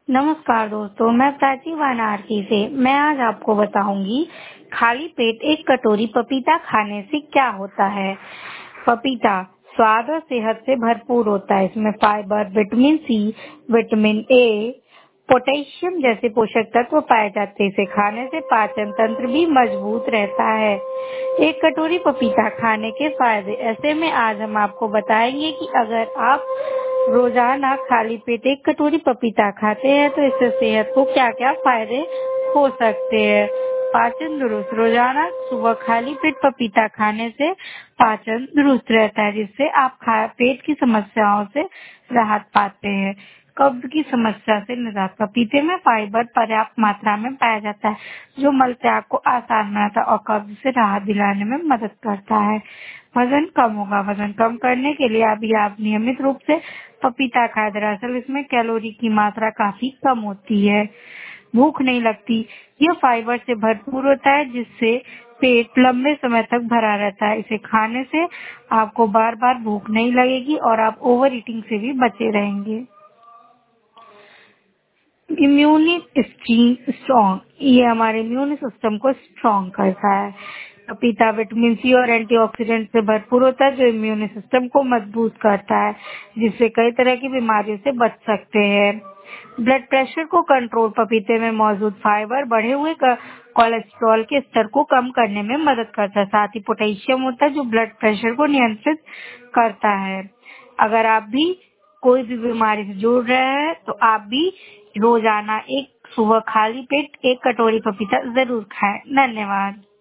नमस्कार दोस्तों, मैं प्राची वाराणसी से। मैं आज आपको बताऊंगी खाली पेट एक कटोरी पपीता खाने से क्या होता है। पपीता स्वाद और सेहत से भरपूर होता है। इसमें fibre, vitamin C, vitamin A, potassium जैसे पोषक तत्व पाए जाते हैं। इसे खाने से पाचन तंत्र भी मजबूत रहता है। एक कटोरी पपीता खाने के फायदे। ऐसे में आज हम आपको बताएंगे कि अगर आप रोजाना खाली पेट एक कटोरी पपीता खाते हैं तो इससे सेहत को क्या क्या फायदे हो सकते हैं। पाचन दुरुस्त। रोजाना सुबह खाली पेट पपीता खाने से पाचन दुरुस्त रहता है, जिससे आप पेट की समस्याओं से राहत पाते हैं। कब्ज की समस्या से निजात। पपीते में फाइबर पर्याप्त मात्रा में पाया जाता है, जो मल त्याग को आसान बनाता है और कब्ज से राहत दिलाने में मदद करता है। वजन कम होगा। वजन कम करने के लिए अभी आप नियमित रूप से पपीता खाएं। दरअसल इसमें कैलोरी की मात्रा काफी कम होती है। भूख नहीं लगती। यह फाइबर से भरपूर होता है, जिससे पेट लंबे समय तक भरा रहता है। इसे खाने से आपको बार बार भूख नहीं लगेगी और आप ओवर ईटिंग से भी बचे रहेंगे। Immunity strong. ये हमारे इम्यून सिस्टम को स्ट्रॉन्ग करता है। पपीता विटामिन सी और एंटीऑक्सीडेंट से भरपूर होता है, जो इम्यून सिस्टम को मजबूत करता है, जिससे कई तरह की बीमारियों से बच सकते हैं। ब्लड प्रेशर को कंट्रोल। पपीते में मौजूद फाइबर बढ़े हुए कोलेस्ट्रॉल के स्तर को कम करने में मदद करता है। साथ ही पोटेशियम होता है, जो ब्लड प्रेशर को नियंत्रित करता है। अगर आप भी कोई भी बीमारी से जूझ रहे हैं तो आप भी रोजाना एक सुबह खाली पेट एक कटोरी पपीता जरूर खाएं। धन्यवाद।